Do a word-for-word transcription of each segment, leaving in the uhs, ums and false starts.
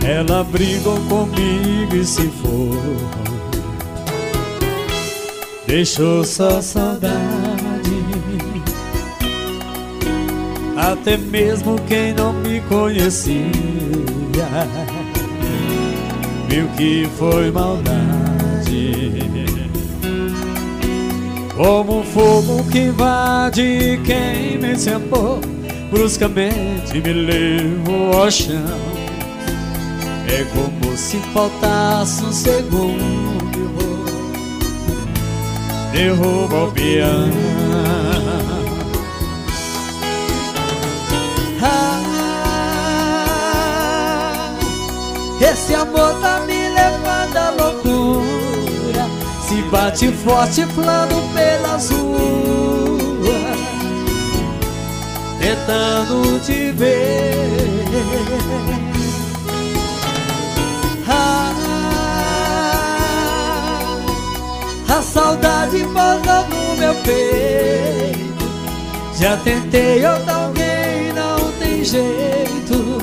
Ela brigou comigo e se foi, deixou só saudade. Até mesmo quem não me conhecia viu que foi maldade. Como um fogo que invade quem me amor, bruscamente me levou ao chão. É como se faltasse um segundo, derruba o peão. Ah, esse amor tá me levando à loucura, se bate forte plano pelas ruas, tentando te ver. Ah, a saudade pousa no meu peito. Já tentei outra alguém, não tem jeito.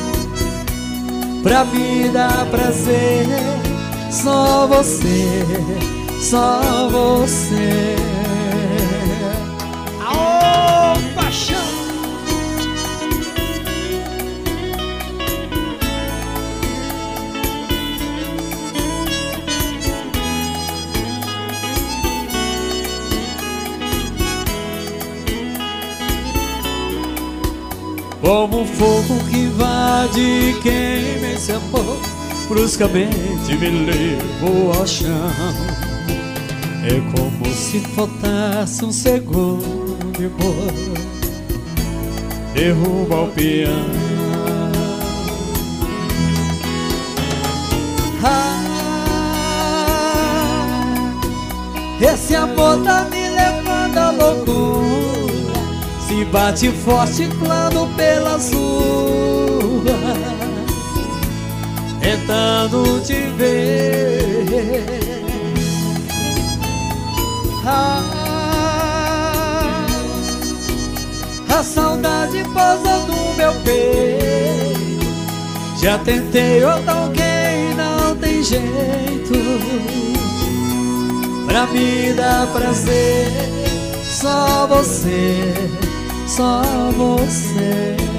Pra me dar prazer, só você, só você. Aô, paixão! Como um fogo que invade quem me amou, bruscamente me levou ao chão. É como se faltasse um segundo, amor, derruba o peão. Ah, esse amor tá me levando à loucura, se bate forte claro pelas ruas, tentando te ver. Ah, a saudade pousa no meu peito. Já tentei outra alguém, não tem jeito. Pra me dar prazer, só você, só você.